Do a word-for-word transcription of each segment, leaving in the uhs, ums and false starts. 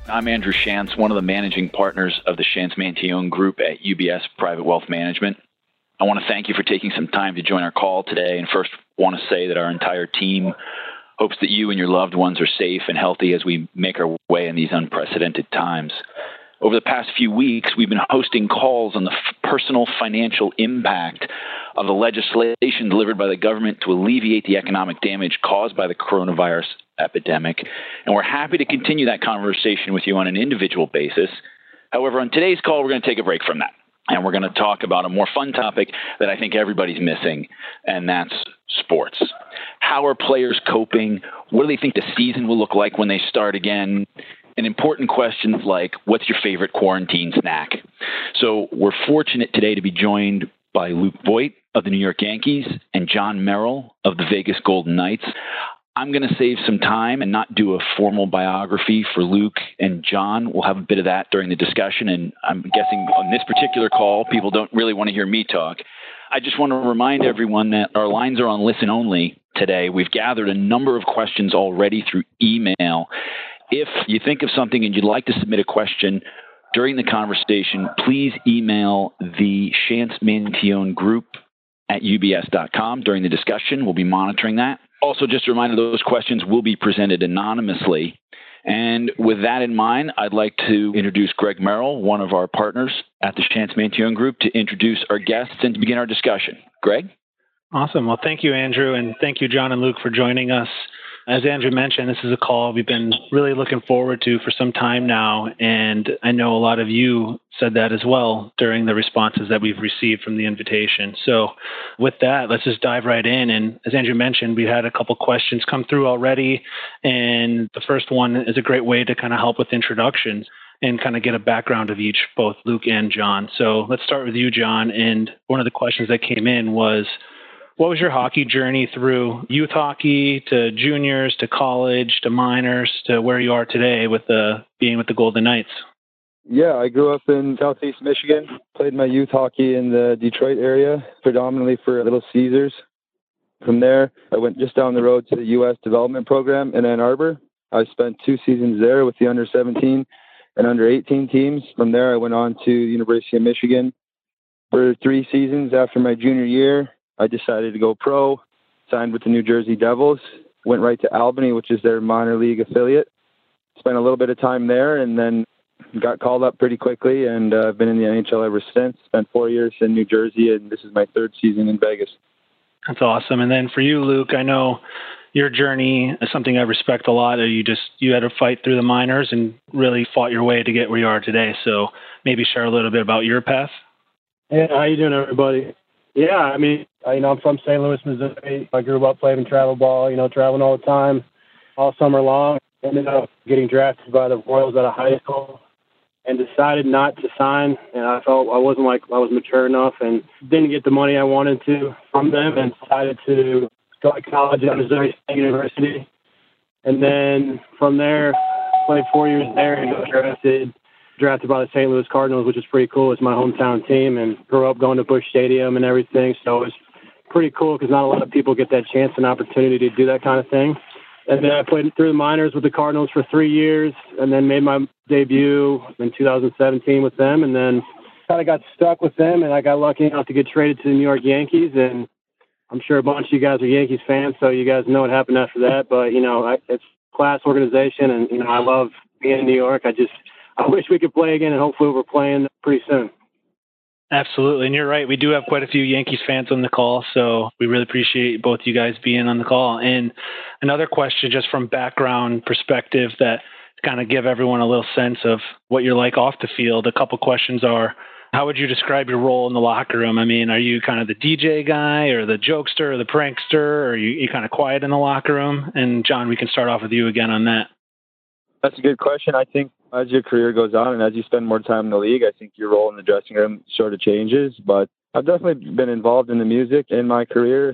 I'm Andrew Shantz, one of the managing partners of the Shantz Mantillon Group at U B S Private Wealth Management. I want to thank you for taking some time to join our call today, and first want to say that our entire team hopes that you and your loved ones are safe and healthy as we make our way in these unprecedented times. Over the past few weeks, we've been hosting calls on the f- personal financial impact of the legislation delivered by the government to alleviate the economic damage caused by the coronavirus epidemic, and we're happy to continue that conversation with you on an individual basis. However, on today's call, we're going to take a break from that, and we're going to talk about a more fun topic that I think everybody's missing, and that's sports. How are players coping? What do they think the season will look like when they start again? And important questions like, what's your favorite quarantine snack? So we're fortunate today to be joined by Luke Voit of the New York Yankees and Jon Merrill of the Vegas Golden Knights. I'm going to save some time and not do a formal biography for Luke and Jon. We'll have a bit of that during the discussion, and I'm guessing on this particular call, people don't really want to hear me talk. I just want to remind everyone that our lines are on listen only today. We've gathered a number of questions already through email. If you think of something and you'd like to submit a question during the conversation, please email the Shantz Mantillon Group at U B S dot com during the discussion. We'll be monitoring that. Also, just a reminder, those questions will be presented anonymously. And with that in mind, I'd like to introduce Greg Merrill, one of our partners at the Shantz Mantillon Group, to introduce our guests and to begin our discussion. Greg? Awesome. Well, thank you, Andrew, and thank you, Jon and Luke, for joining us. As Andrew mentioned, this is a call we've been really looking forward to for some time now, and I know a lot of you said that as well during the responses that we've received from the invitation. So with that, let's just dive right in. And as Andrew mentioned, we had a couple questions come through already, and the first one is a great way to kind of help with introductions and kind of get a background of each, both Luke and Jon. So let's start with you, Jon. And one of the questions that came in was, what was your hockey journey through youth hockey to juniors to college to minors to where you are today with the being with the Golden Knights? Yeah, I grew up in Southeast Michigan, played my youth hockey in the Detroit area, predominantly for Little Caesars. From there, I went just down the road to the U S Development Program in Ann Arbor. I spent two seasons there with the under seventeen and under eighteen teams. From there, I went on to University of Michigan for three seasons. After my junior year, I decided to go pro, signed with the New Jersey Devils, went right to Albany, which is their minor league affiliate. Spent a little bit of time there and then got called up pretty quickly, and I've uh, been in the N H L ever since. Spent four years in New Jersey, and this is my third season in Vegas. That's awesome. And then for you, Luke, I know your journey is something I respect a lot. You just you had to fight through the minors and really fought your way to get where you are today. So maybe share a little bit about your path. Hey, how you doing, everybody? Yeah, I mean, you know, I'm from Saint Louis, Missouri. I grew up playing travel ball, you know, traveling all the time, all summer long. Ended up getting drafted by the Royals out of high school and decided not to sign. And I felt I wasn't like I was mature enough and didn't get the money I wanted to from them, and decided to go to college at Missouri State University. And then from there, played four years there and got drafted. drafted by the Saint Louis Cardinals, which is pretty cool. It's my hometown team, and grew up going to Busch Stadium and everything. So it's pretty cool because not a lot of people get that chance and opportunity to do that kind of thing. And then I played through the minors with the Cardinals for three years and then made my debut in two thousand seventeen with them, and then kind of got stuck with them, and I got lucky enough to get traded to the New York Yankees. And I'm sure a bunch of you guys are Yankees fans, so you guys know what happened after that. But, you know, I, it's a class organization, and, you know, I love being in New York. I just I wish we could play again, and hopefully we're playing pretty soon. Absolutely. And you're right. We do have quite a few Yankees fans on the call, so we really appreciate both you guys being on the call. And another question, just from background perspective, that kind of give everyone a little sense of what you're like off the field. A couple questions are, how would you describe your role in the locker room? I mean, are you kind of the D J guy or the jokester or the prankster, or are you, you kind of quiet in the locker room? And Jon, we can start off with you again on that. That's a good question. I think as your career goes on and as you spend more time in the league, I think your role in the dressing room sort of changes. But I've definitely been involved in the music in my career.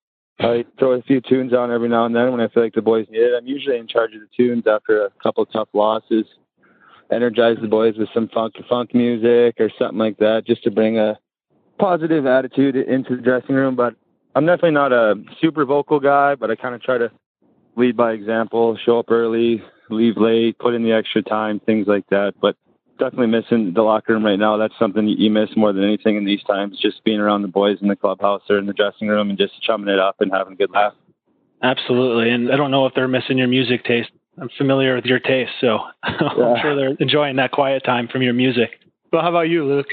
I throw a few tunes on every now and then when I feel like the boys need it. I'm usually in charge of the tunes after a couple of tough losses. Energize the boys with some funk funk music or something like that, just to bring a positive attitude into the dressing room. But I'm definitely not a super vocal guy, but I kind of try to lead by example, show up early, leave late, put in the extra time, things like that. But definitely missing the locker room right now. That's something you miss more than anything in these times, just being around the boys in the clubhouse or in the dressing room and just chumming it up and having a good laugh. Absolutely. And I don't know if they're missing your music taste. I'm familiar with your taste, so I'm yeah. sure they're enjoying that quiet time from your music. But how about you, Luke?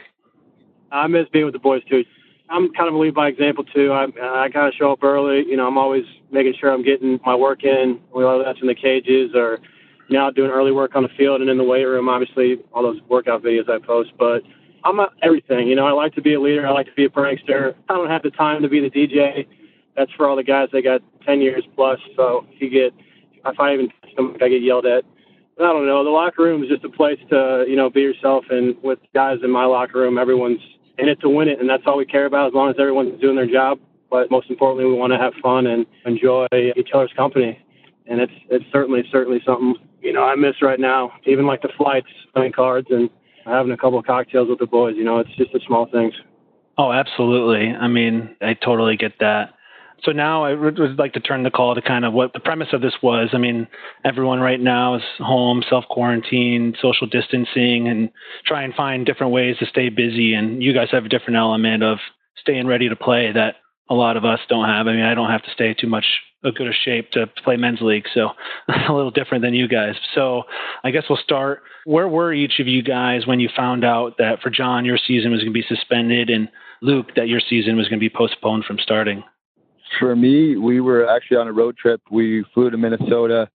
I miss being with the boys, too. I'm kind of a lead by example, too. I, I got to show up early. You know, I'm always making sure I'm getting my work in, whether that's in the cages or now doing early work on the field and in the weight room, obviously, all those workout videos I post. But I'm a, everything. You know, I like to be a leader. I like to be a prankster. I don't have the time to be the D J. That's for all the guys that got ten years plus. So if you get, if I even touch them, I get yelled at. But I don't know. The locker room is just a place to, you know, be yourself. And with guys in my locker room, everyone's in it to win it. And that's all we care about as long as everyone's doing their job. But most importantly, we want to have fun and enjoy each other's company. And it's it's certainly, certainly something, you know, I miss right now. Even like the flights, playing cards and having a couple of cocktails with the boys. You know, it's just the small things. Oh, absolutely. I mean, I totally get that. So now I would like to turn the call to kind of what the premise of this was. I mean, everyone right now is home, self-quarantine, social distancing, and try and find different ways to stay busy. And you guys have a different element of staying ready to play that a lot of us don't have. I mean, I don't have to stay too much a good a shape to play men's league, so a little different than you guys. So I guess we'll start. Where were each of you guys when you found out that for John, your season was going to be suspended, and Luke, that your season was going to be postponed from starting? For me, we were actually on a road trip. We flew to Minnesota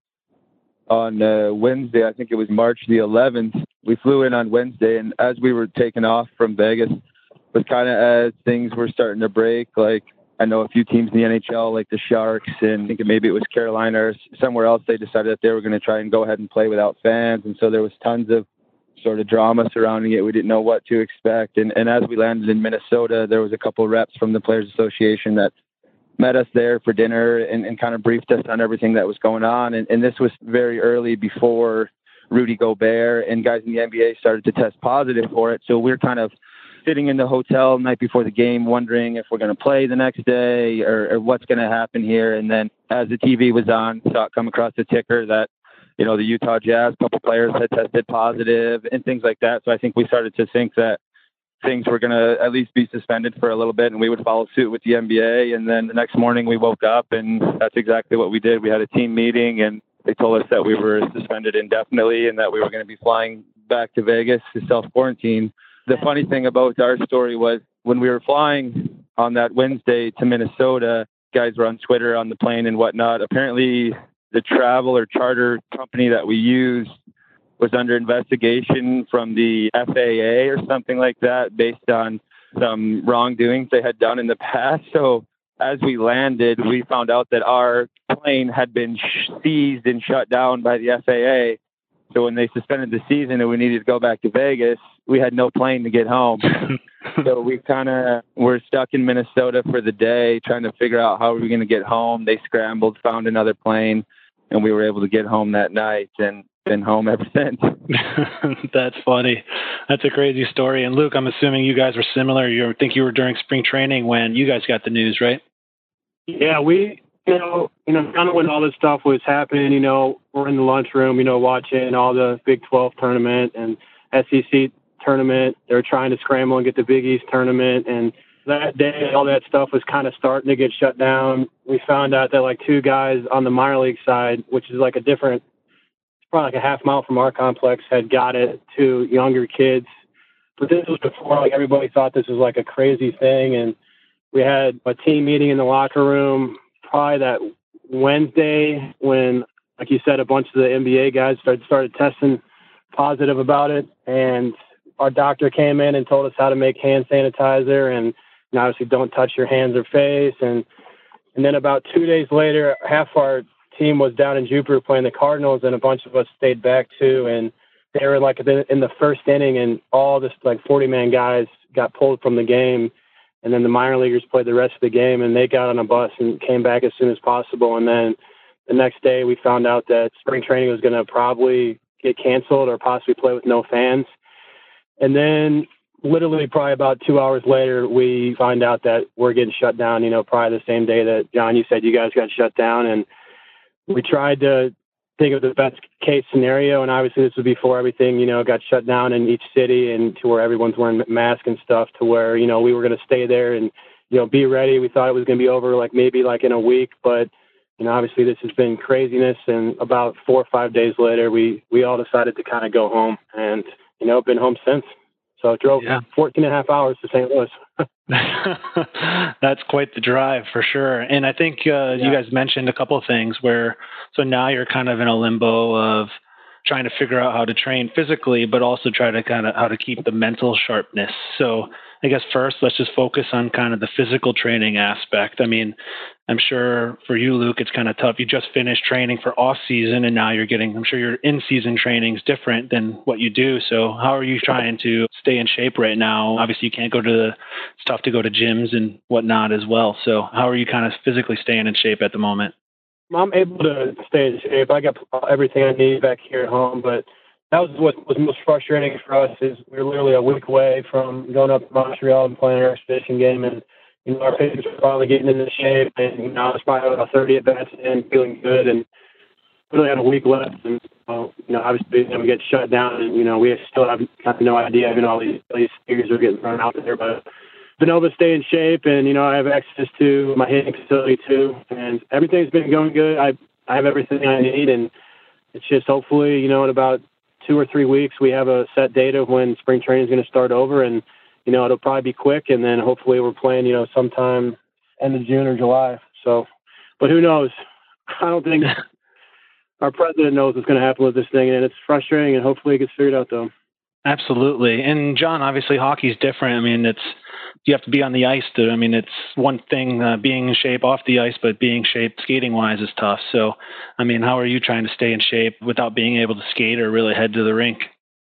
on uh, Wednesday. I think it was March the eleventh. We flew in on Wednesday, and as we were taking off from Vegas, it was kind of as things were starting to break. Like, I know a few teams in the N H L, like the Sharks, and I think maybe it was Carolina or somewhere else, they decided that they were going to try and go ahead and play without fans. And so there was tons of sort of drama surrounding it. We didn't know what to expect. And, and as we landed in Minnesota, there was a couple of reps from the Players Association that met us there for dinner and, and kind of briefed us on everything that was going on. And, and this was very early before Rudy Gobert and guys in the N B A started to test positive for it. So we're kind of sitting in the hotel the night before the game, wondering if we're going to play the next day or, or what's going to happen here. And then as the T V was on, saw it come across the ticker that, you know, the Utah Jazz, a couple players had tested positive and things like that. So I think we started to think that things were going to at least be suspended for a little bit, and we would follow suit with the N B A. And then the next morning we woke up, and that's exactly what we did. We had a team meeting, and they told us that we were suspended indefinitely and that we were going to be flying back to Vegas to self-quarantine. The funny thing about our story was when we were flying on that Wednesday to Minnesota, guys were on Twitter on the plane and whatnot. Apparently the travel or charter company that we used was under investigation from the F A A or something like that based on some wrongdoings they had done in the past. So as we landed, we found out that our plane had been seized and shut down by the F A A. So when they suspended the season and we needed to go back to Vegas, we had no plane to get home. So we kind of were stuck in Minnesota for the day trying to figure out how we were going to get home. They scrambled, found another plane, and we were able to get home that night and been home ever since. That's funny. That's a crazy story. And Luke, I'm assuming you guys were similar. You think you were during spring training when you guys got the news, right? Yeah, we, you know, you know, kind of when all this stuff was happening, you know, we're in the lunchroom, you know, watching all the Big twelve tournament and S E C tournament. They're trying to scramble and get the Big East tournament. And that day, all that stuff was kind of starting to get shut down. We found out that like two guys on the minor league side, which is like a different, probably like a half mile from our complex, had got it to younger kids. But this was before like everybody thought this was like a crazy thing. And we had a team meeting in the locker room probably that Wednesday when, like you said, a bunch of the N B A guys started, started testing positive about it. And our doctor came in and told us how to make hand sanitizer and, and obviously don't touch your hands or face. And, and then about two days later, half our team was down in Jupiter playing the Cardinals, and a bunch of us stayed back too. And they were like in the first inning, and all this like forty man guys got pulled from the game. And then the minor leaguers played the rest of the game, and they got on a bus and came back as soon as possible. And then the next day we found out that spring training was going to probably get canceled or possibly play with no fans. And then literally probably about two hours later, we find out that we're getting shut down, you know, probably the same day that, John, you said you guys got shut down. And we tried to think of the best case scenario. And obviously this was before everything, you know, got shut down in each city and to where everyone's wearing masks and stuff, to where, you know, we were going to stay there and, you know, be ready. We thought it was going to be over like maybe like in a week, but, you know, obviously this has been craziness. And about four or five days later, we, we all decided to kind of go home and, you know, been home since. So I drove yeah. fourteen and a half hours to Saint Louis. That's quite the drive for sure. And I think uh, yeah. you guys mentioned a couple of things where, so now you're kind of in a limbo of trying to figure out how to train physically, but also try to kind of how to keep the mental sharpness. So I guess first, let's just focus on kind of the physical training aspect. I mean, I'm sure for you, Luke, it's kind of tough. You just finished training for off season and now you're getting, I'm sure your in-season training is different than what you do. So how are you trying to stay in shape right now? Obviously you can't go to the, it's tough to go to gyms and whatnot as well. So how are you kind of physically staying in shape at the moment? I'm able to stay in shape. I got everything I need back here at home, but that was what was most frustrating for us is we were literally a week away from going up to Montreal and playing our exhibition game, and you know our pitchers were finally getting into shape, and you know I was probably about thirty at bats in, feeling good, and we only had a week left, and uh, you know obviously then we get shut down, and you know we still have, have no idea, you know all these, all these figures are getting thrown out there, but been able to stay in shape, and you know I have access to my hitting facility too, and everything's been going good. I I have everything I need, and it's just hopefully you know in about two or three weeks we have a set date of when spring training is going to start over, and you know it'll probably be quick, and then hopefully we're playing you know sometime end of June or July. So, but who knows? I don't think our president knows what's going to happen with this thing, and it's frustrating, and hopefully it gets figured out though. Absolutely. And John, obviously hockey's different. I mean, it's, you have to be on the ice to, I mean, it's one thing uh, being in shape off the ice, but being in shape skating wise is tough. So, I mean, how are you trying to stay in shape without being able to skate or really head to the rink?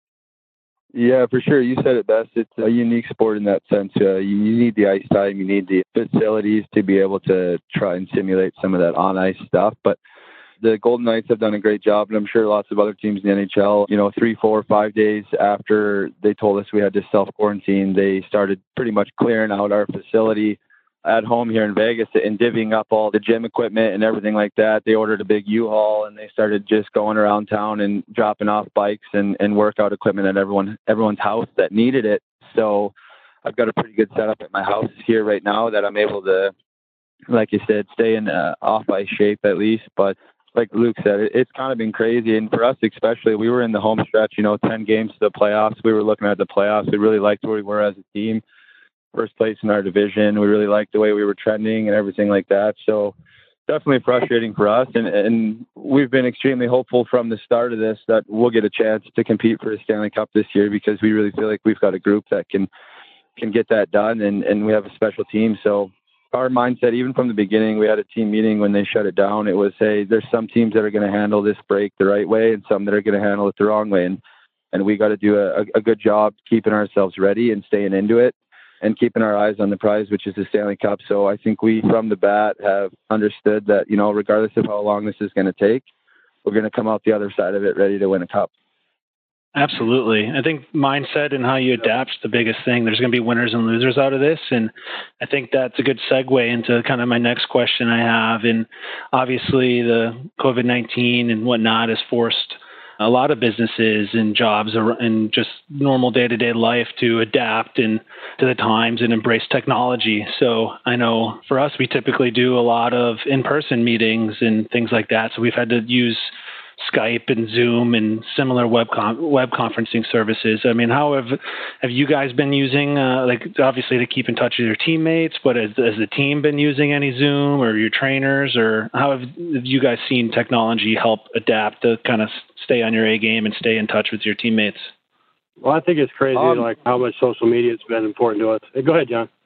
Yeah, for sure. You said it best. It's a unique sport in that sense. Uh, you, you need the ice time. You need the facilities to be able to try and simulate some of that on-ice stuff. But the Golden Knights have done a great job, and I'm sure lots of other teams in the N H L, you know, three, four, five days after they told us we had to self-quarantine, they started pretty much clearing out our facility at home here in Vegas and divvying up all the gym equipment and everything like that. They ordered a big U-Haul, and they started just going around town and dropping off bikes and, and workout equipment at everyone everyone's house that needed it. So I've got a pretty good setup at my house here right now that I'm able to, like you said, stay in uh, off-ice shape at least. But like Luke said, it, it's kind of been crazy. And for us especially, we were in the home stretch, you know, ten games to the playoffs. We were looking at the playoffs. We really liked where we were as a team. First place in our division. We really liked the way we were trending and everything like that. So definitely frustrating for us. And, and we've been extremely hopeful from the start of this that we'll get a chance to compete for the Stanley Cup this year, because we really feel like we've got a group that can can get that done, and, and we have a special team. So our mindset, even from the beginning, we had a team meeting when they shut it down. It was, hey, there's some teams that are going to handle this break the right way and some that are going to handle it the wrong way. And, and we got to do a, a good job keeping ourselves ready and staying into it and keeping our eyes on the prize, which is the Stanley Cup. So I think we, from the bat, have understood that, you know, regardless of how long this is going to take, we're going to come out the other side of it ready to win a cup. Absolutely. I think mindset and how you adapt is the biggest thing. There's going to be winners and losers out of this. And I think that's a good segue into kind of my next question I have. And obviously the COVID nineteen and whatnot has forced a lot of businesses and jobs and just normal day-to-day life to adapt and to the times and embrace technology. So I know for us, we typically do a lot of in-person meetings and things like that. So we've had to use Skype and Zoom and similar web con- web conferencing services. I mean, how have have you guys been using, uh, like obviously to keep in touch with your teammates, but has, has the team been using any Zoom or your trainers, or how have you guys seen technology help adapt to kind of stay on your A game and stay in touch with your teammates? Well, I think it's crazy um, like how much social media has been important to us. Hey, go ahead, John.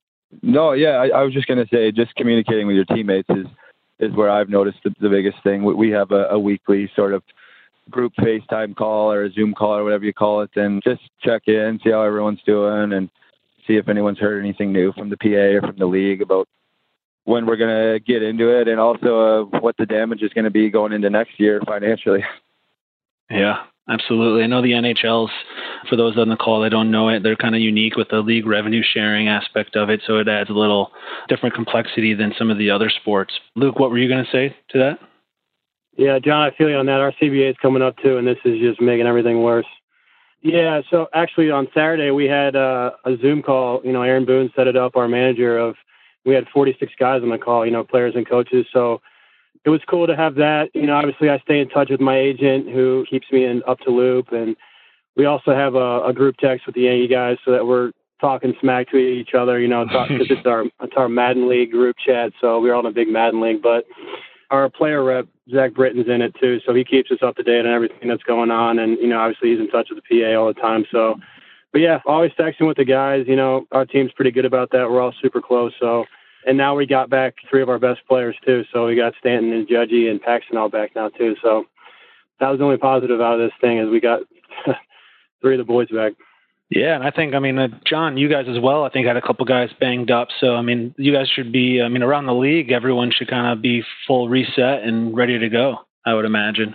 No, yeah, I, I was just going to say, just communicating with your teammates is is where I've noticed the, the biggest thing. We, we have a, a weekly sort of group FaceTime call or a Zoom call or whatever you call it, and just check in, see how everyone's doing, and see if anyone's heard anything new from the P A or from the league about when we're going to get into it, and also uh, what the damage is going to be going into next year financially. Yeah, absolutely. I know the N H L's, for those on the call that don't know it, they're kind of unique with the league revenue sharing aspect of it, so it adds a little different complexity than some of the other sports. Luke, what were you going to say to that? Yeah, John, I feel you on that. Our C B A is coming up too, and this is just making everything worse. Yeah, so actually on Saturday we had uh, a Zoom call. You know, Aaron Boone set it up, our manager, of we had forty-six guys on the call, you know, players and coaches. So it was cool to have that. You know, obviously I stay in touch with my agent who keeps me in up to loop. And we also have a, a group text with the Yankee guys so that we're talking smack to each other, you know, because it's our, it's our Madden League group chat. So we're all in a big Madden League. But our player rep, Zach Britton's in it too. So he keeps us up to date on everything that's going on. And, you know, obviously he's in touch with the P A all the time. So, but yeah, always texting with the guys. You know, our team's pretty good about that. We're all super close. So, and now we got back three of our best players too. So we got Stanton and Judgy and Paxton all back now too. So that was the only positive out of this thing, is we got three of the boys back. Yeah, and I think, I mean, uh, John, you guys as well, I think had a couple guys banged up. So, I mean, you guys should be, I mean, around the league, everyone should kind of be full reset and ready to go, I would imagine.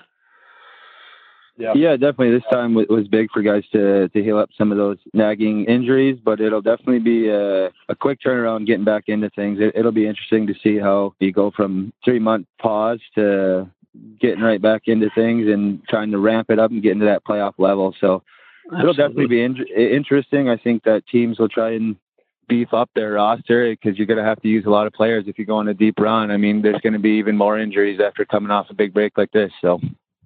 Yeah, yeah, definitely. This time it was big for guys to, to heal up some of those nagging injuries, but it'll definitely be a, a quick turnaround getting back into things. It, it'll be interesting to see how you go from three-month pause to getting right back into things and trying to ramp it up and get into that playoff level. So, Absolutely. It'll definitely be in- interesting. I think that teams will try and beef up their roster because you're going to have to use a lot of players if you go on a deep run. I mean, there's going to be even more injuries after coming off a big break like this. So,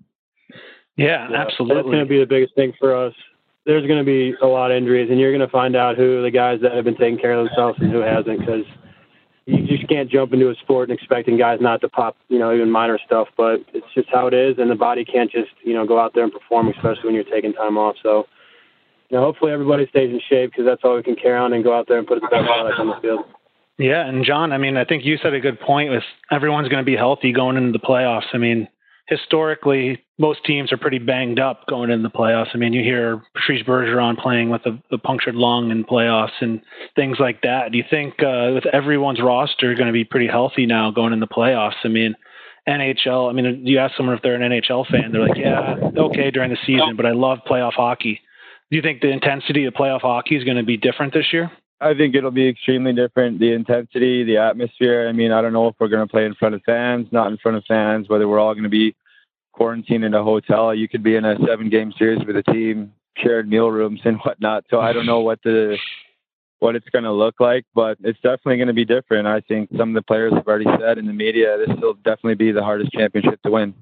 yeah, yeah absolutely. That's going to be the biggest thing for us. There's going to be a lot of injuries, and you're going to find out who the guys that have been taking care of themselves and who hasn't, because you just can't jump into a sport and expecting guys not to pop, you know, even minor stuff, but it's just how it is, and the body can't just, you know, go out there and perform, especially when you're taking time off. So, you know, hopefully everybody stays in shape, because that's all we can carry on, and go out there and put the best product on the field. Yeah, and John, I mean, I think you said a good point with everyone's going to be healthy going into the playoffs. I mean, historically, most teams are pretty banged up going into the playoffs. I mean, you hear Patrice Bergeron playing with a, a punctured lung in playoffs and things like that. Do you think uh, with everyone's roster going to be pretty healthy now going in the playoffs? I mean, N H L, I mean, you ask someone if they're an N H L fan, they're like, yeah, okay during the season, but I love playoff hockey. Do you think the intensity of playoff hockey is going to be different this year? I think it'll be extremely different. The intensity, the atmosphere. I mean, I don't know if we're going to play in front of fans, not in front of fans, whether we're all going to be quarantined in a hotel. You could be in a seven-game series with a team, shared meal rooms and whatnot. So I don't know what the what it's going to look like, but it's definitely going to be different. I think some of the players have already said in the media this will definitely be the hardest championship to win.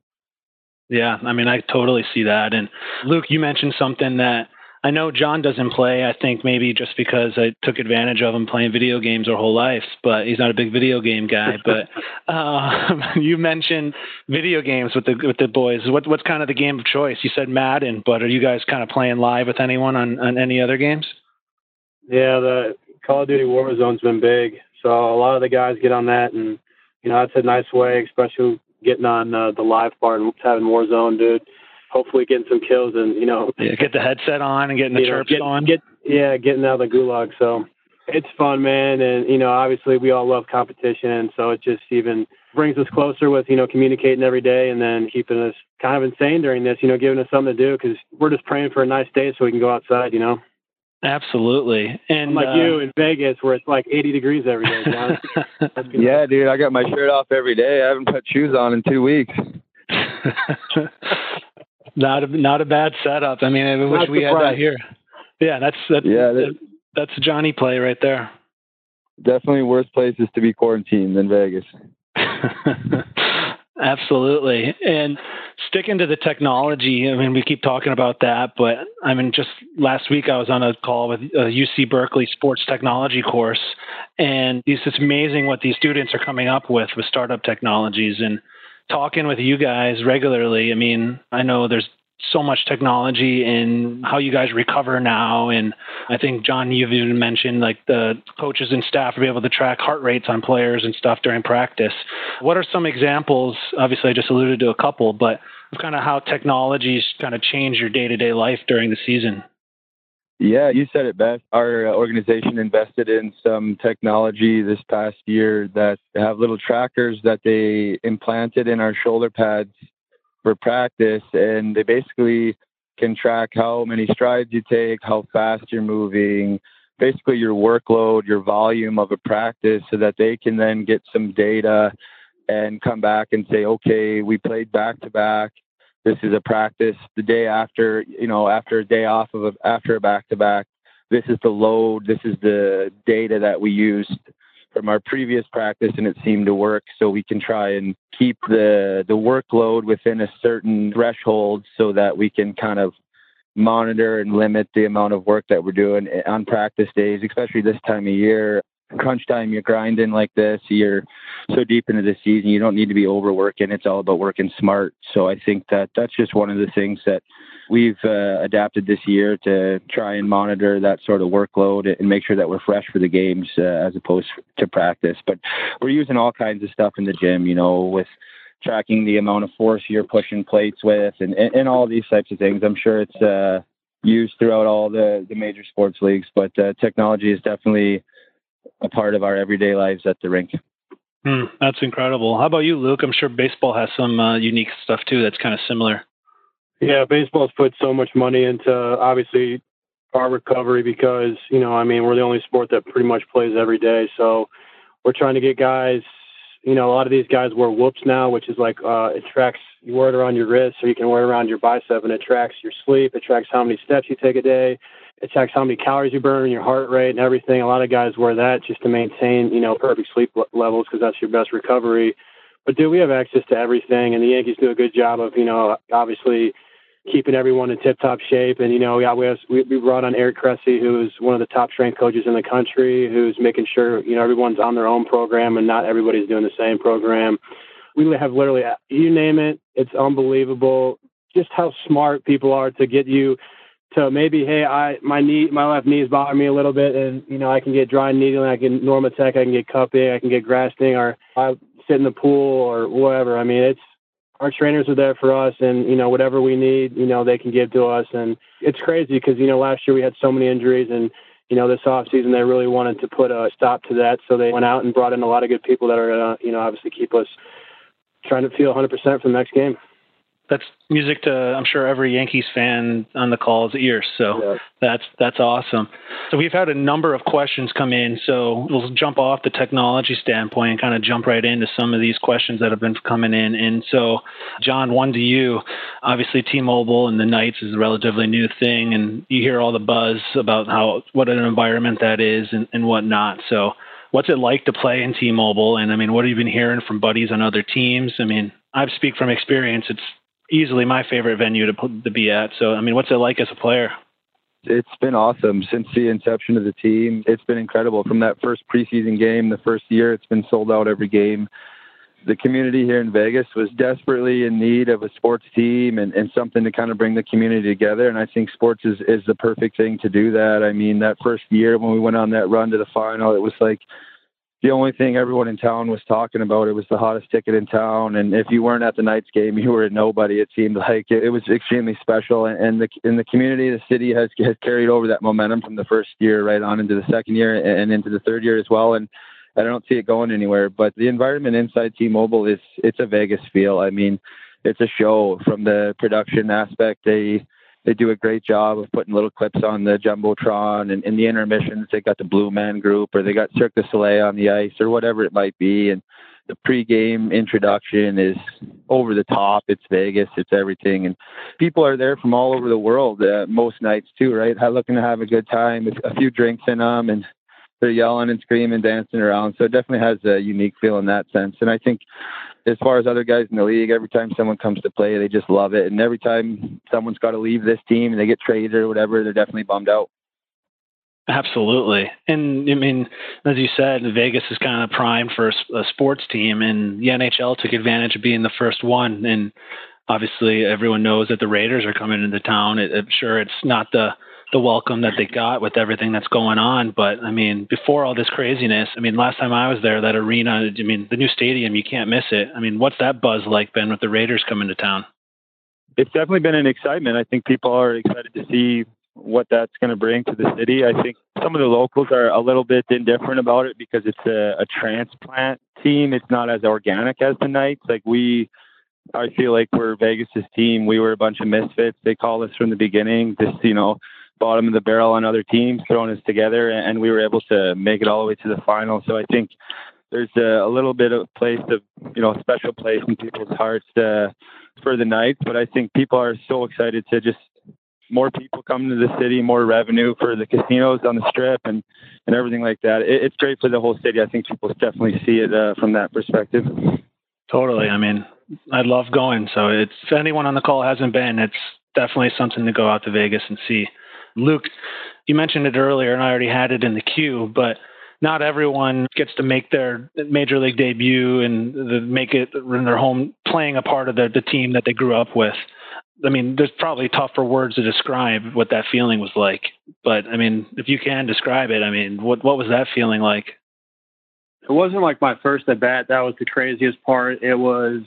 Yeah, I mean, I totally see that. And Luke, you mentioned something that I know John doesn't play, I think maybe just because I took advantage of him playing video games our whole life, but he's not a big video game guy. But uh, you mentioned video games with the with the boys. What, what's kind of the game of choice? You said Madden, but are you guys kind of playing live with anyone on, on any other games? Yeah, the Call of Duty Warzone's been big. So a lot of the guys get on that, and, you know, that's a nice way, especially getting on uh, the live part and having Warzone, dude. Hopefully getting some kills and, you know. Yeah, get the headset on and getting the chirps know, get, on. Get, yeah, getting out of the gulag. So it's fun, man. And, you know, obviously we all love competition. And so it just even brings us closer with, you know, communicating every day and then keeping us kind of insane during this, you know, giving us something to do, because we're just praying for a nice day so we can go outside, you know. Absolutely. And like uh, you in Vegas where it's like eighty degrees every day, John. Yeah, dude, I got my shirt off every day. I haven't put shoes on in two weeks. Not a, not a bad setup. I mean, I wish Not we surprised. had that here. Yeah, that's that's yeah, that, that's Johnny play right there. Definitely worse places to be quarantined than Vegas. Absolutely. And sticking to the technology, I mean, we keep talking about that, but I mean, just last week I was on a call with a U C Berkeley sports technology course, and it's just amazing what these students are coming up with with startup technologies. And talking with you guys regularly, I mean, I know there's so much technology in how you guys recover now. And I think, John, you've even mentioned like the coaches and staff will be able to track heart rates on players and stuff during practice. What are some examples? Obviously, I just alluded to a couple, but of kind of how technologies kind of change your day-to-day life during the season. Yeah, you said it best. Our organization invested in some technology this past year that have little trackers that they implanted in our shoulder pads for practice, and they basically can track how many strides you take, how fast you're moving, basically your workload, your volume of a practice, so that they can then get some data and come back and say, okay, we played back to back. This is a practice. The day after, you know, after a day off of a, after a back to back, this is the load. This is the data that we used from our previous practice, and it seemed to work. So we can try and keep the the workload within a certain threshold so that we can kind of monitor and limit the amount of work that we're doing on practice days, especially this time of year. Crunch time, you're grinding like this, you're so deep into the season, you don't need to be overworking. It's all about working smart. So I think that that's just one of the things that we've uh, adapted this year to try and monitor that sort of workload and make sure that we're fresh for the games uh, as opposed to practice. But we're using all kinds of stuff in the gym, you know, with tracking the amount of force you're pushing plates with and, and, and all these types of things. I'm sure it's uh, used throughout all the, the major sports leagues, but uh, technology is definitely a part of our everyday lives at the rink. Hmm, that's incredible. How about you, Luke? I'm sure baseball has some uh, unique stuff too that's kind of similar. Yeah, baseball's put so much money into, obviously, our recovery because, you know, I mean, we're the only sport that pretty much plays every day. So we're trying to get guys, you know, a lot of these guys wear whoops now, which is like, uh, it tracks, you wear it around your wrist so you can wear it around your bicep, and it tracks your sleep. It tracks how many steps you take a day. It tracks how many calories you burn, your heart rate and everything. A lot of guys wear that just to maintain, you know, perfect sleep levels because that's your best recovery. But, dude, we have access to everything, and the Yankees do a good job of, you know, obviously keeping everyone in tip-top shape. And, you know, we, have, we, we brought on Eric Cressy, who's one of the top strength coaches in the country, who's making sure, you know, everyone's on their own program and not everybody's doing the same program. We have literally, you name it, it's unbelievable just how smart people are to get you to maybe, hey, I my knee, my left knee is bothering me a little bit, and, you know, I can get dry needling, I can Normatec, I can get cupping, I can get grafting, or I sit in the pool or whatever. I mean, it's, our trainers are there for us, and, you know, whatever we need, you know, they can give to us. And it's crazy because, you know, last year we had so many injuries, and, you know, this off season they really wanted to put a stop to that. So they went out and brought in a lot of good people that are going to, you know, obviously keep us trying to feel one hundred percent for the next game. That's music to, I'm sure, every Yankees fan on the call's ears. So yeah. that's that's awesome. So we've had a number of questions come in. So we'll jump off the technology standpoint and kind of jump right into some of these questions that have been coming in. And so, John, one to you. Obviously, T-Mobile and the Knights is a relatively new thing, and you hear all the buzz about how what an environment that is and, and whatnot. So what's it like to play in T-Mobile? And, I mean, what have you been hearing from buddies on other teams? I mean, I speak from experience. It's easily my favorite venue to to be at. So, I mean, what's it like as a player? It's been awesome since the inception of the team. It's been incredible. From that first preseason game, the first year, it's been sold out every game. The community here in Vegas was desperately in need of a sports team and, and something to kind of bring the community together. And I think sports is, is the perfect thing to do that. I mean, that first year when we went on that run to the final, it was like the only thing everyone in town was talking about. It was the hottest ticket in town. And if you weren't at the Knights game, you were a nobody. It seemed like it, it was extremely special. And, and the, in the community, the city has, has carried over that momentum from the first year right on into the second year and into the third year as well. And I don't see it going anywhere, but the environment inside T-Mobile is, it's a Vegas feel. I mean, it's a show from the production aspect. They, They do a great job of putting little clips on the Jumbotron, and in the intermissions, they got the Blue Man Group, or they got Cirque du Soleil on the ice, or whatever it might be. And the pregame introduction is over the top. It's Vegas. It's everything. And people are there from all over the world, uh, most nights too, right? Looking to have a good time with a few drinks in them, and they're yelling and screaming, dancing around. So it definitely has a unique feel in that sense. And I think as far as other guys in the league, every time someone comes to play, they just love it. And every time someone's got to leave this team and they get traded or whatever, they're definitely bummed out. Absolutely. And I mean, as you said, Vegas is kind of primed for a sports team, and the N H L took advantage of being the first one. And obviously everyone knows that the Raiders are coming into town. It, I'm sure it's not the the welcome that they got with everything that's going on. But I mean, before all this craziness, I mean, last time I was there, that arena, I mean, the new stadium, you can't miss it. I mean, what's that buzz like been with the Raiders coming to town? It's definitely been an excitement. I think people are excited to see what that's going to bring to the city. I think some of the locals are a little bit indifferent about it because it's a, a transplant team. It's not as organic as the Knights. Like we, I feel like we're Vegas's team. We were a bunch of misfits. They called us from the beginning, just, you know, bottom of the barrel on other teams, throwing us together, and we were able to make it all the way to the final. So I think there's a, a little bit of a place of, you know, a special place in people's hearts uh, for the Knights. But I think people are so excited to just more people come to the city, more revenue for the casinos on the Strip and, and everything like that. It, it's great for the whole city. I think people definitely see it uh, from that perspective. Totally. I mean, I love going. So it's, if anyone on the call hasn't been, it's definitely something to go out to Vegas and see. Luke, you mentioned it earlier, and I already had it in the queue, but not everyone gets to make their major league debut and the, make it in their home, playing a part of the, the team that they grew up with. I mean, there's probably tougher words to describe what that feeling was like. But, I mean, if you can describe it, I mean, what what was that feeling like? It wasn't like my first at bat. That was the craziest part. It was,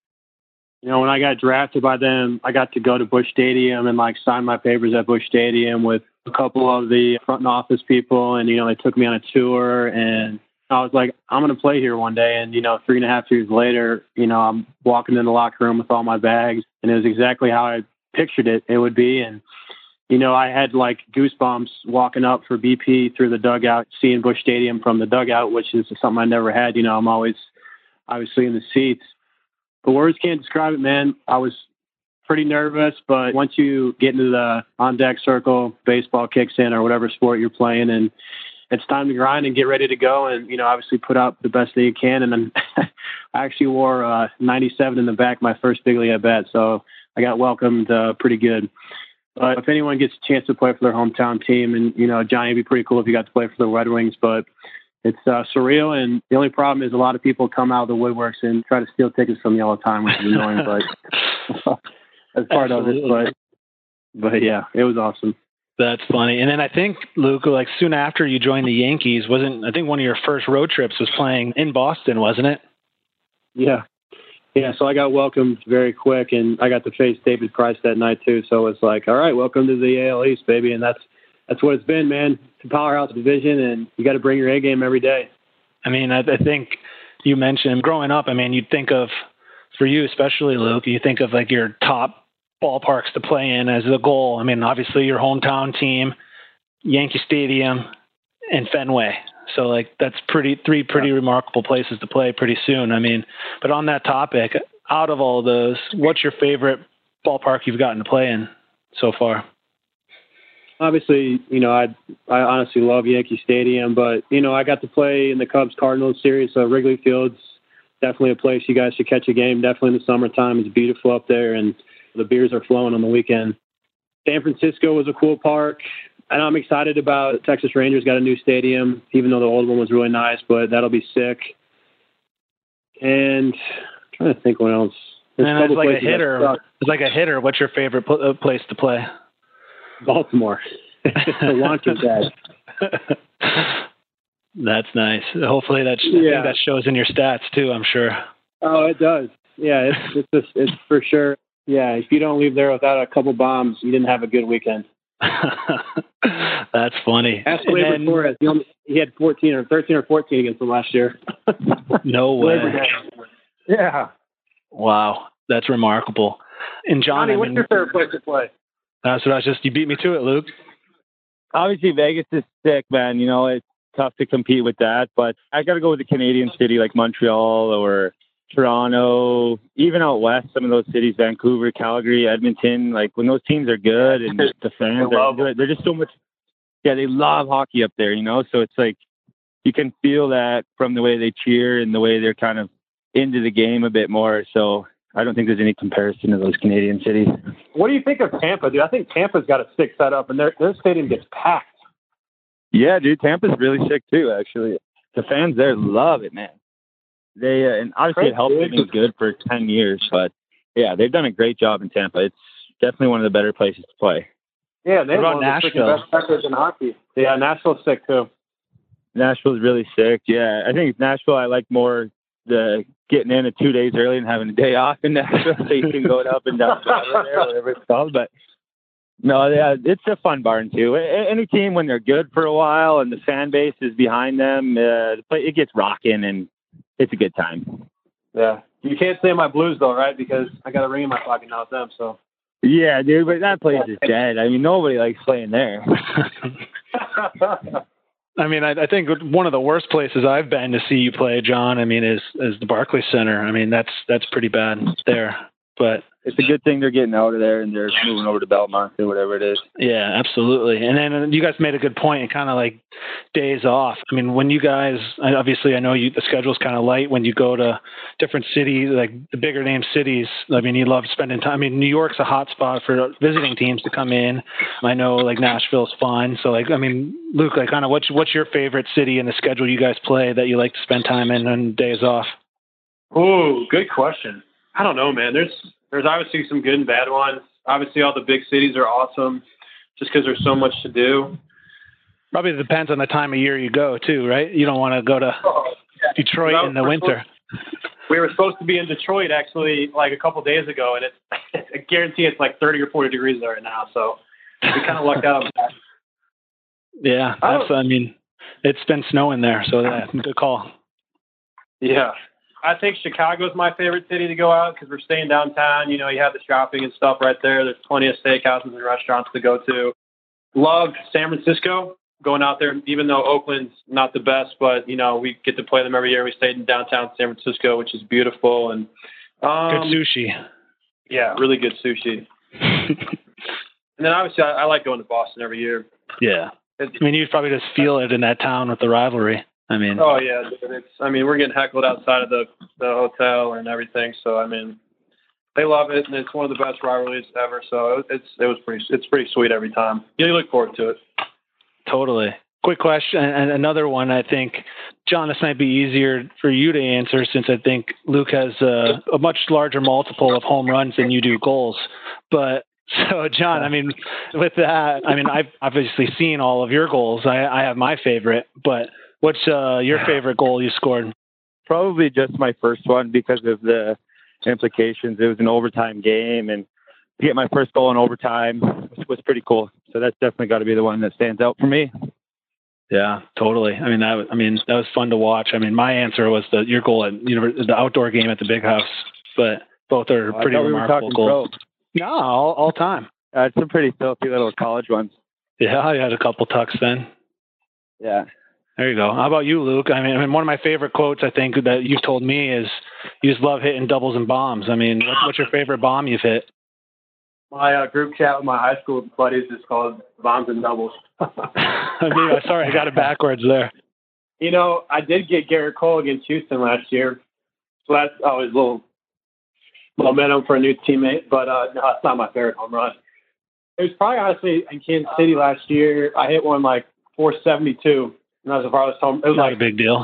you know, when I got drafted by them, I got to go to Busch Stadium and like sign my papers at Busch Stadium with a couple of the front office people. And, you know, they took me on a tour and I was like, I'm going to play here one day. And, you know, three and a half years later, you know, I'm walking in the locker room with all my bags and it was exactly how I pictured it. It would be. And, you know, I had like goosebumps walking up for B P through the dugout, seeing Busch Stadium from the dugout, which is something I never had. You know, I'm always obviously in the seats. But words can't describe it, man. I was pretty nervous, but once you get into the on-deck circle, baseball kicks in or whatever sport you're playing, and it's time to grind and get ready to go and, you know, obviously put out the best that you can. And then I actually wore uh, ninety-seven in the back my first big league at bat, so I got welcomed uh, pretty good. But if anyone gets a chance to play for their hometown team, and, you know, Johnny, it'd be pretty cool if you got to play for the Red Wings, but it's uh, surreal, and the only problem is a lot of people come out of the woodworks and try to steal tickets from you all the time, which is annoying, but that's part Absolutely. of it. But, but, yeah, it was awesome. That's funny. And then I think, Luke, like soon after you joined the Yankees, wasn't I think one of your first road trips was playing in Boston, wasn't it? Yeah. Yeah, so I got welcomed very quick, and I got to face David Price that night too. So it's like, all right, welcome to the A L East, baby, and that's that's what it's been, man. It's a powerhouse division, and you got to bring your A game every day. I mean, I, I think you mentioned growing up. I mean, you'd think of, for you especially, Luke, you think of like your top ballparks to play in as the goal. I mean, obviously your hometown team, Yankee Stadium, and Fenway. So like that's pretty three pretty yeah. remarkable places to play pretty soon. I mean, but on that topic, out of all of those, what's your favorite ballpark you've gotten to play in so far? Obviously, you know, I I honestly love Yankee Stadium, but you know, I got to play in the Cubs Cardinals series, so Wrigley Field's definitely a place you guys should catch a game. Definitely in the summertime, it's beautiful up there, and the beers are flowing on the weekend. San Francisco was a cool park. And I'm excited about Texas Rangers got a new stadium, even though the old one was really nice, but that'll be sick. And I'm trying to think what else. There's and it's like a hitter. It's like a hitter. What's your favorite pl- place to play? Baltimore. The launching pad. That's nice. Hopefully that sh- yeah. I think that shows in your stats too, I'm sure. Oh, it does. Yeah, it's it's just, it's for sure. Yeah, if you don't leave there without a couple bombs, you didn't have a good weekend. That's funny. Ask Gleyber Torres. He, only, he had fourteen or thirteen or fourteen against them last year. No way. Yeah. Wow, that's remarkable. And John, Johnny, I what's mean, your favorite place to play? That's what I was just. You beat me to it, Luke. Obviously, Vegas is sick, man. You know, it's tough to compete with that, but I got to go with a Canadian city like Montreal or Toronto, even out west, some of those cities, Vancouver, Calgary, Edmonton, like when those teams are good and the fans are good, they're just so much, yeah, they love hockey up there, you know? So it's like, you can feel that from the way they cheer and the way they're kind of into the game a bit more. So I don't think there's any comparison to those Canadian cities. What do you think of Tampa, dude? I think Tampa's got a sick setup and their, their stadium gets packed. Yeah, dude, Tampa's really sick too, actually. The fans there love it, man. They uh, and obviously it helped them be good for ten years, but yeah, they've done a great job in Tampa. It's definitely one of the better places to play. Yeah, they have one of the best records in hockey. Yeah, Nashville's sick too. Nashville's really sick. Yeah, I think Nashville I like more the getting in it two days early and having a day off in Nashville, so you can go up and down there, whatever it's called. But no, yeah, it's a fun barn too. Any team when they're good for a while and the fan base is behind them, uh, it gets rocking and it's a good time. Yeah. You can't say my Blues, though, right? Because I got a ring in my pocket now with them, so. Yeah, dude, but that place is dead. I mean, nobody likes playing there. I mean, I, I think one of the worst places I've been to see you play, John, I mean, is is the Barclays Center. I mean, that's that's pretty bad there. But it's a good thing they're getting out of there and they're moving over to Belmont or whatever it is. Yeah, absolutely. And then you guys made a good point, kind of like days off. I mean, when you guys, obviously I know you, the schedule's kind of light when you go to different cities, like the bigger name cities. I mean, you love spending time. I mean, New York's a hot spot for visiting teams to come in. I know like Nashville's fun. So like, I mean, Luke, like kind of what's, what's your favorite city in the schedule you guys play that you like to spend time in on days off? Oh, good question. I don't know, man. There's, There's obviously some good and bad ones. Obviously, all the big cities are awesome just because there's so much to do. Probably depends on the time of year you go, too, right? You don't want to go to oh, yeah. Detroit well, in the winter. Supposed, we were supposed to be in Detroit, actually, like a couple of days ago, and it's, I guarantee it's like thirty or forty degrees there right now, so we kind of lucked out on that. Yeah, that's, I, I mean, it's been snowing there, so that's a good call. Yeah. I think Chicago's my favorite city to go out because we're staying downtown. You know, you have the shopping and stuff right there. There's plenty of steakhouses and restaurants to go to. Love San Francisco, going out there, even though Oakland's not the best, but, you know, we get to play them every year. We stayed in downtown San Francisco, which is beautiful. And um, good sushi. Yeah, really good sushi. And then, obviously, I, I like going to Boston every year. Yeah. It's, I mean, you'd probably just feel it in that town with the rivalry. I mean, oh yeah, it's. I mean, we're getting heckled outside of the, the hotel and everything. So I mean, they love it, and it's one of the best rivalries ever. So it's it was pretty. It's pretty sweet every time. You look forward to it. Totally. Quick question, and another one. I think, John, this might be easier for you to answer since I think Luke has a, a much larger multiple of home runs than you do goals. But so, John, I mean, with that, I mean, I've obviously seen all of your goals. I, I have my favorite, but what's uh, your favorite goal you scored? Probably just my first one because of the implications. It was an overtime game, and to get my first goal in overtime was, was pretty cool. So that's definitely got to be the one that stands out for me. Yeah, totally. I mean, that I mean that was fun to watch. I mean, my answer was the your goal at you know the outdoor game at the Big House, but both are pretty oh, remarkable we goals. Pro. No, all, all time. Uh, some pretty filthy little college ones. Yeah, I had a couple tucks then. Yeah. There you go. How about you, Luke? I mean, I mean, one of my favorite quotes I think that you've told me is you just love hitting doubles and bombs. I mean, what, what's your favorite bomb you've hit? My uh, group chat with my high school buddies is called Bombs and Doubles. I mean, sorry, I got it backwards there. You know, I did get Garrett Cole against Houston last year, so that's always a little momentum for a new teammate. But uh, no, it's not my favorite home run. It was probably honestly in Kansas City last year. I hit one like four seventy-two. And that was the farthest home. It was not like a big deal.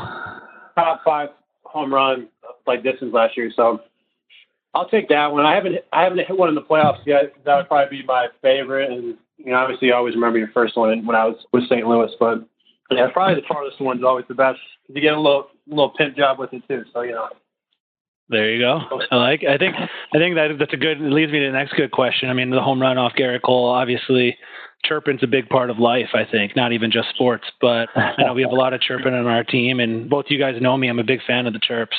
Top five home run like distance last year. So I'll take that one. I haven't I haven't hit one in the playoffs yet. That would probably be my favorite. And you know, obviously, you always remember your first one when I was with Saint Louis. But yeah, probably the farthest one's always the best. You get a little little pimp job with it too. So you know. There you go. I like. I think. I think that that's a good. It leads me to the next good question. I mean, the home run off Garrett Cole. Obviously, chirping's a big part of life. I think, not even just sports, but I know we have a lot of chirping on our team, and both you guys know me. I'm a big fan of the chirps.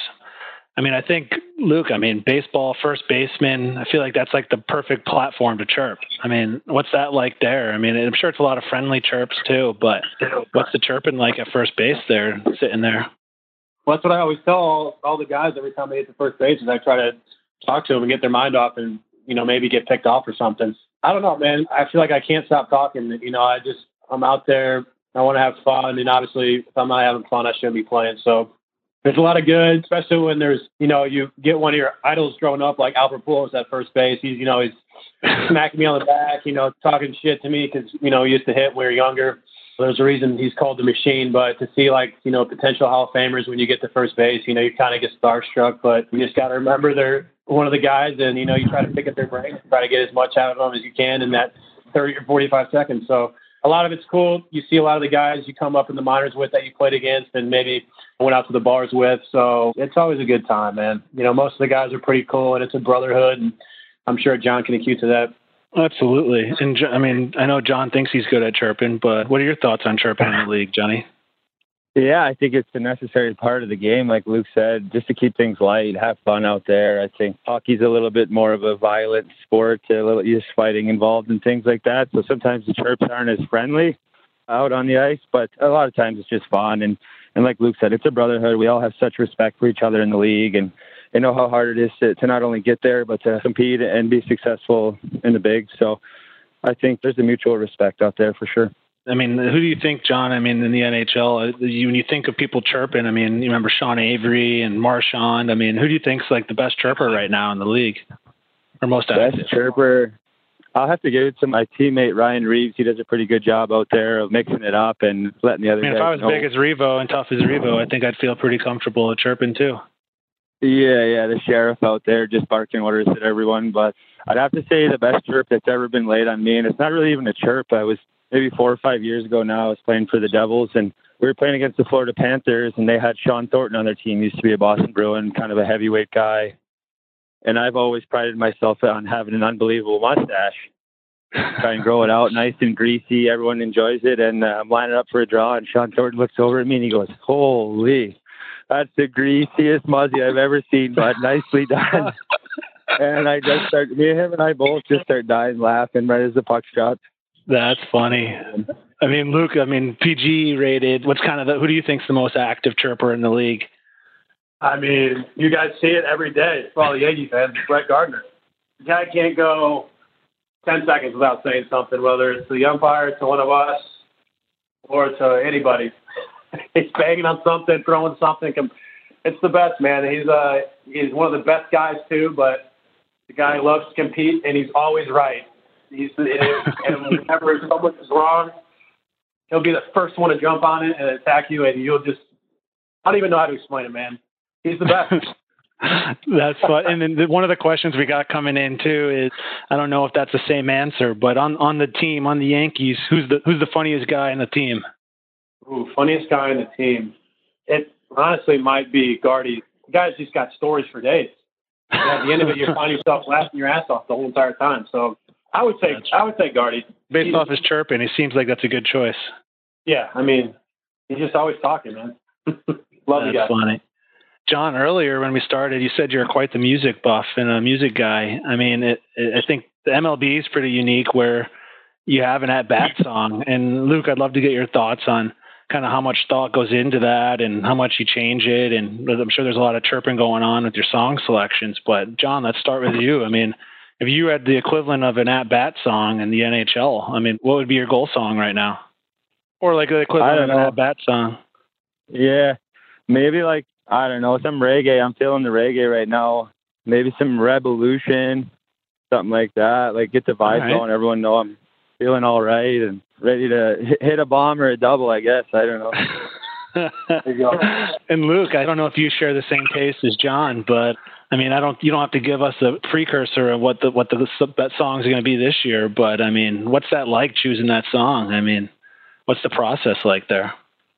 I mean, I think Luke. I mean, baseball first baseman. I feel like that's like the perfect platform to chirp. I mean, what's that like there? I mean, I'm sure it's a lot of friendly chirps too, but what's the chirping like at first base there, sitting there? Well, that's what I always tell all, all the guys every time they hit the first base is I try to talk to them and get their mind off and, you know, maybe get picked off or something. I don't know, man. I feel like I can't stop talking. You know, I just, I'm out there. I want to have fun. And obviously, if I'm not having fun, I shouldn't be playing. So there's a lot of good, especially when there's, you know, you get one of your idols growing up like Albert Pujols at first base. He's, you know, he's smacking me on the back, you know, talking shit to me because, you know, he used to hit when we were younger. There's a reason he's called the machine, but to see like, you know, potential Hall of Famers when you get to first base, you know, you kind of get starstruck, but you just got to remember they're one of the guys and, you know, you try to pick at their brain, try to get as much out of them as you can in that thirty or forty-five seconds. So a lot of it's cool. You see a lot of the guys you come up in the minors with that you played against and maybe went out to the bars with. So it's always a good time, man. You know, most of the guys are pretty cool and it's a brotherhood and I'm sure John can accuse to that. Absolutely. And I mean, I know John thinks he's good at chirping, but what are your thoughts on chirping in the league, Johnny? Yeah, I think it's a necessary part of the game, like Luke said, just to keep things light, have fun out there. I think hockey's a little bit more of a violent sport, a little just fighting involved and things like that. So sometimes the chirps aren't as friendly. out on the ice, but a lot of times it's just fun. And, and like Luke said, it's a brotherhood. We all have such respect for each other in the league, and they know how hard it is to, to not only get there, but to compete and be successful in the big. So I think there's a mutual respect out there for sure. I mean, who do you think, John, I mean, in the N H L, when you think of people chirping, I mean, you remember Sean Avery and Marchand. I mean, who do you think's like the best chirper right now in the league? Or most active? Best chirper, I'll have to give it to my teammate Ryan Reeves. He does a pretty good job out there of mixing it up and letting the other I mean, guys if I was know. big as Revo and tough as Revo, I think I'd feel pretty comfortable chirping too. Yeah, yeah, the sheriff out there just barking orders at everyone. But I'd have to say the best chirp that's ever been laid on me, and it's not really even a chirp. I was maybe four or five years ago now. I was playing for the Devils, and we were playing against the Florida Panthers, and they had Sean Thornton on their team. He used to be a Boston Bruin, kind of a heavyweight guy. And I've always prided myself on having an unbelievable mustache. Try and grow it out nice and greasy. Everyone enjoys it. And uh, I'm lining up for a draw, and Sean Thornton looks over at me, and he goes, holy, that's the greasiest muzzy I've ever seen, but nicely done. And I just start, me and him and I both just start dying laughing right as the puck drops. That's funny. I mean, Luke, I mean, P G rated, what's kind of the, who do you think's the most active chirper in the league? I mean, you guys see it every day. For all the Yankee fans, Brett Gardner. The guy can't go ten seconds without saying something, whether it's to the umpire, to one of us, or to anybody. He's banging on something, throwing something. It's the best, man. He's uh, he's one of the best guys, too, but the guy loves to compete, and he's always right. He's and whenever someone is wrong, he'll be the first one to jump on it and attack you, and you'll just – I don't even know how to explain it, man. He's the best. That's fun. And then the, one of the questions we got coming in too is, I don't know if that's the same answer, but on, on the team, on the Yankees, who's the who's the funniest guy in the team? Ooh, funniest guy in the team. It honestly might be Gardy. The guy's just got stories for days. And at the end of it, you find yourself laughing your ass off the whole entire time. So I would say I would say Gardy. Based he, off his chirping, it seems like that's a good choice. Yeah, I mean, he's just always talking, man. Love that's the guy. Funny. John, earlier when we started, you said you're quite the music buff and a music guy. I mean, it, it, I think the M L B is pretty unique where you have an at-bat song. And Luke, I'd love to get your thoughts on kind of how much thought goes into that and how much you change it. And I'm sure there's a lot of chirping going on with your song selections. But John, let's start with you. I mean, if you had the equivalent of an at-bat song in the N H L, I mean, what would be your goal song right now? Or like the equivalent of an at-bat song? Yeah, maybe like, I don't know, some reggae. I'm feeling the reggae right now. Maybe some Revolution, something like that. Like get the vibe right. going. Everyone know I'm feeling all right and ready to hit a bomb or a double, I guess. I don't know. There you go. And Luke, I don't know if you share the same taste as John, but I mean, I don't. You don't have to give us a precursor of what the what the that song's going to be this year. But I mean, what's that like choosing that song? I mean, what's the process like there?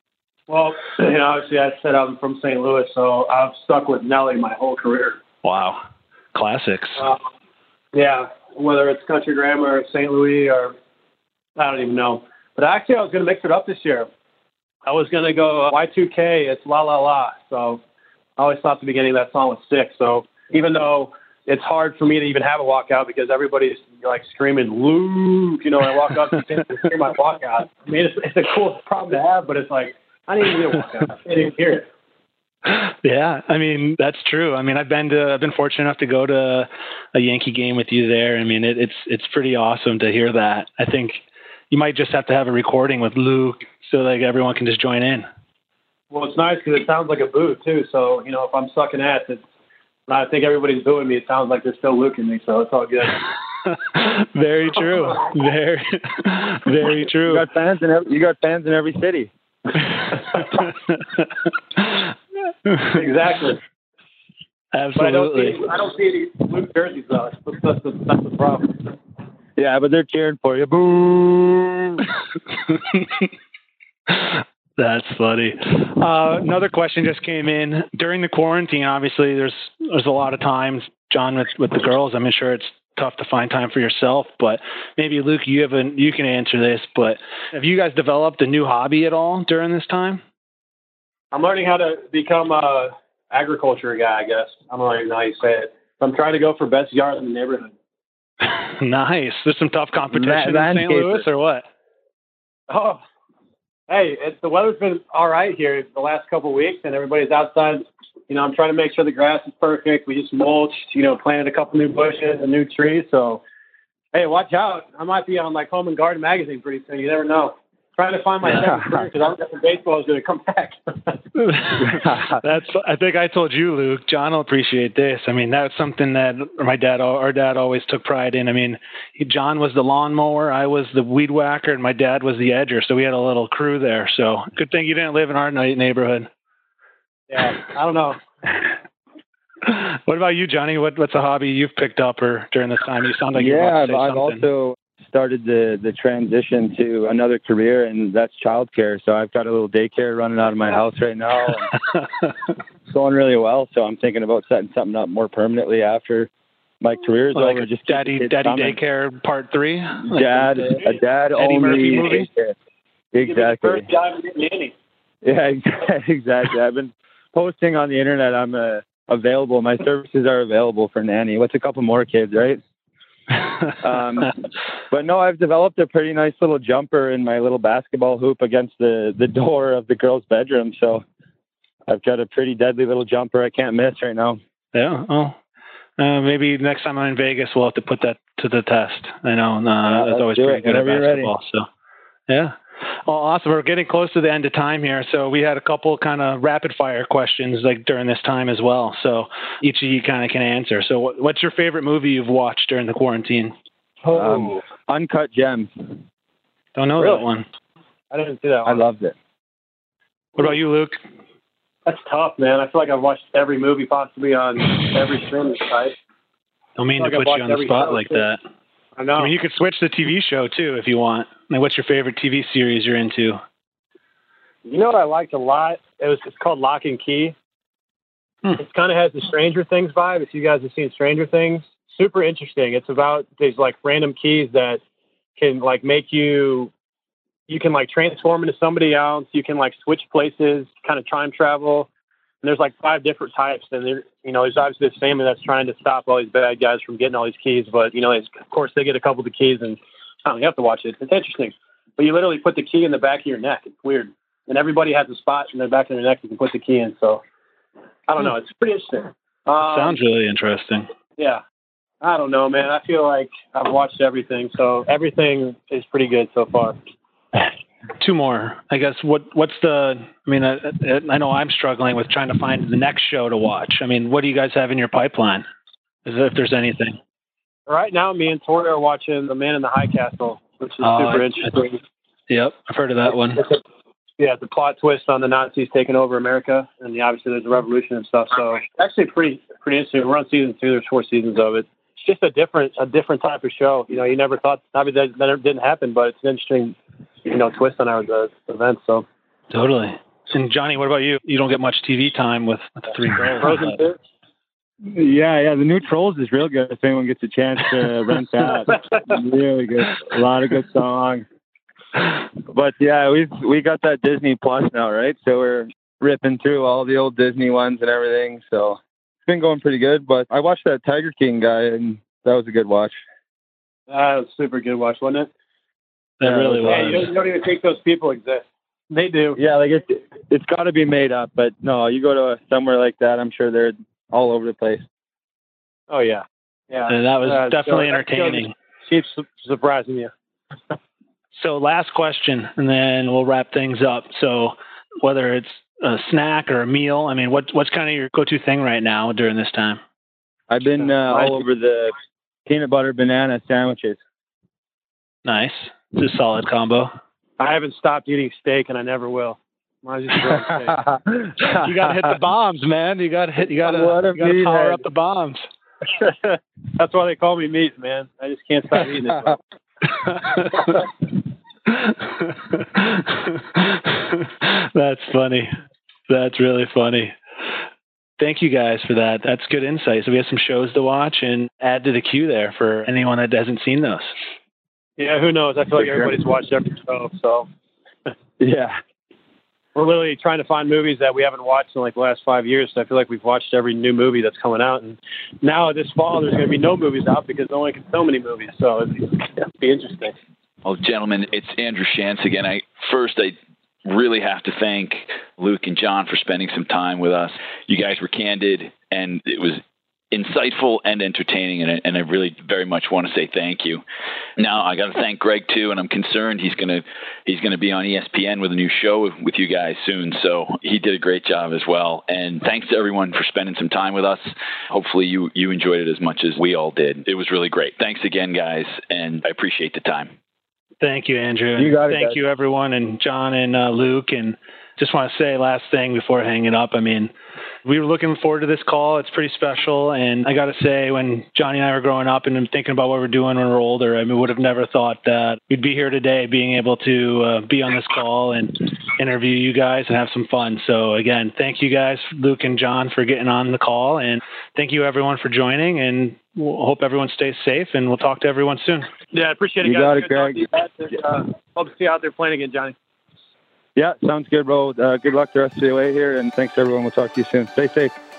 Well, you know, obviously I said I'm from Saint Louis, so I've stuck with Nelly my whole career. Wow. Classics. Uh, yeah, whether it's Country Grammar or Saint Louis or I don't even know. But actually I was going to mix it up this year. I was going to go Y two K, it's La La La. So I always thought the beginning of that song was sick. So even though it's hard for me to even have a walkout because everybody's like screaming, Luke, you know, when I walk up and hear my walkout. I mean, it's, it's a cool problem to have, but it's like, I didn't even walk out. I didn't even hear it. Yeah, I mean that's true. I mean, I've been to, I've been fortunate enough to go to a Yankee game with you there. I mean, it, it's it's pretty awesome to hear that. I think you might just have to have a recording with Luke so like everyone can just join in. Well, it's nice because it sounds like a boo too. So you know, if I'm sucking ass, it's, I think everybody's booing me. It sounds like they're still looking me, so it's all good. Very true. Very, very true. You got fans in every, you got fans in every city. Exactly. Absolutely. But I don't see, I don't see any blue jerseys though. That's, that's, the, that's the problem. Yeah, but they're cheering for you. Boo! That's funny. Uh, another question just came in during the quarantine. Obviously, there's there's a lot of times, John, with, with the girls. I'm sure it's tough to find time for yourself, but maybe Luke, you have a, you can answer this. But have you guys developed a new hobby at all during this time? I'm learning how to become a agriculture guy. I guess I don't know how you say it. I'm trying to go for best yard in the neighborhood. Nice. There's some tough competition that, in Saint Louis, or what? Oh, Hey, it's, the weather's been all right here the last couple of weeks, and everybody's outside. You know, I'm trying to make sure the grass is perfect. We just mulched, you know, planted a couple new bushes, a new tree. So, hey, watch out. I might be on, like, Home and Garden magazine pretty soon. You never know. Trying to find my second career because I don't think baseball is going to come back. That's. I think I told you, Luke. John will appreciate this. I mean, that's something that my dad, our dad, always took pride in. I mean, he, John was the lawnmower, I was the weed whacker, and my dad was the edger. So we had a little crew there. So good thing you didn't live in our neighborhood. Yeah, I don't know. What about you, Johnny? What, what's a hobby you've picked up or during this time? You sound like you're yeah, about to say I've something. also started the the transition to another career, and that's childcare. So I've got a little daycare running out of my house right now. It's going really well. So I'm thinking about setting something up more permanently after my career is well, like over. a Just daddy, daddy coming. daycare part three. Dad, like a dad Eddie only Murphy movie. daycare. Exactly. First job in nanny. Yeah, exactly. I've been posting on the internet. I'm uh, available. My services are available for nanny. What's a couple more kids, right? um, but no, I've developed a pretty nice little jumper in my little basketball hoop against the, the door of the girls' bedroom. So I've got a pretty deadly little jumper I can't miss right now. Yeah. Oh, uh, maybe next time I'm in Vegas, we'll have to put that to the test. I know uh, yeah, that's always do pretty it. good at Whenever you're basketball. So, yeah. Well, awesome. We're getting close to the end of time here. So we had a couple kind of rapid fire questions like during this time as well. So each of you kind of can answer. So what, what's your favorite movie you've watched during the quarantine? Oh, um, Uncut Gems. Don't know Really? that one. I didn't see that one. I loved it. What about you, Luke? That's tough, man. I feel like I've watched every movie possibly on every streaming site. Don't mean like to I've put you watched on the every spot show, like too. that. I know. I mean, you could switch the T V show too if you want. Like, what's your favorite T V series you're into? You know what I liked a lot? It was it's called Lock and Key. Hmm. It kind of has the Stranger Things vibe. If you guys have seen Stranger Things, super interesting. It's about these like random keys that can like make you, you can like transform into somebody else. You can like switch places, kind of time travel. And there's like five different types. And there, you know, there's obviously this family that's trying to stop all these bad guys from getting all these keys. But you know, it's, of course, they get a couple of the keys, and I don't know, you have to watch it. It's interesting. But you literally put the key in the back of your neck. It's weird. And everybody has a spot in the back of their neck you can put the key in. So I don't know. It's pretty interesting. Um, Sounds really interesting. Yeah. I don't know, man. I feel like I've watched everything. So everything is pretty good so far. Two more, I guess. What What's the? I mean, I, I know I'm struggling with trying to find the next show to watch. I mean, what do you guys have in your pipeline? If there's anything. Right now, me and Tori are watching The Man in the High Castle, which is Oh, super I- interesting. Yep, I've heard of that one. It's a, yeah, it's a plot twist on the Nazis taking over America, and the, obviously there's a revolution and stuff. So actually, pretty pretty interesting. We're on season two. There's four seasons of it. It's just a different a different type of show. You know, you never thought obviously that, that didn't happen, but it's an interesting, you know, twist on our the event. So Totally. And Johnny, what about you? You don't get much T V time with, with the three girls. Frozen two. Yeah, yeah. The new Trolls is real good. If anyone gets a chance to rent that, really good. A lot of good songs. But yeah, we we got that Disney Plus now, right? So we're ripping through all the old Disney ones and everything. So it's been going pretty good. But I watched that Tiger King guy, and that was a good watch. That was a super good watch, wasn't it? That Yeah, really Yeah, you was. don't, you don't even think those people exist. They do. Yeah, like it's it's got to be made up. But no, you go to somewhere like that, I'm sure they're all over the place. Oh yeah, yeah. And that was Uh, definitely so that show entertaining. Keeps su- surprising you. So last question, and then we'll wrap things up. So whether it's a snack or a meal, I mean, what what's kind of your go-to thing right now during this time? I've been uh, all over the peanut butter banana sandwiches. Nice. It's a solid combo. I haven't stopped eating steak, and I never will. I just grilled steak. You got to hit the bombs, man. You got to hit. You got to. What a You got to power meathead. up the bombs. That's why they call me meat, man. I just can't stop eating it. That's funny. That's really funny. Thank you guys for that. That's good insight. So we have some shows to watch and add to the queue there for anyone that hasn't seen those. Yeah, who knows? I feel like For sure. everybody's watched every show, so Yeah. we're literally trying to find movies that we haven't watched in like the last five years. So I feel like we've watched every new movie that's coming out, and now this fall there's going to be no movies out because no one can film any movies. So it'll be, it'll be interesting. Well, gentlemen, it's Andrew Shantz again. I first I really have to thank Luke and John for spending some time with us. You guys were candid, and it was insightful and entertaining, and I, and I really very much want to say thank you. Now I got to thank Greg too, and I'm concerned he's gonna he's gonna be on E S P N with a new show with, with you guys soon. So he did a great job as well. And thanks to everyone for spending some time with us. Hopefully you you enjoyed it as much as we all did. It was really great. Thanks again, guys, and I appreciate the time. Thank you, Andrew. You got it, Thank guys. you, everyone, and John and uh, Luke. And just want to say last thing before hanging up. I mean, we were looking forward to this call. It's pretty special. And I got to say, when Johnny and I were growing up and thinking about what we're doing when we're older, I mean, would have never thought that we'd be here today being able to uh, be on this call and interview you guys and have some fun. So again, thank you guys, Luke and John, for getting on the call. And thank you, everyone, for joining. And we'll hope everyone stays safe, and we'll talk to everyone soon. Yeah, I appreciate it, You guys. got it, Good Greg. talking to you guys, and, uh, hope to see you out there playing again, Johnny. Yeah, sounds good, bro. Uh, good luck the rest of the way here, and thanks, everyone. We'll talk to you soon. Stay safe.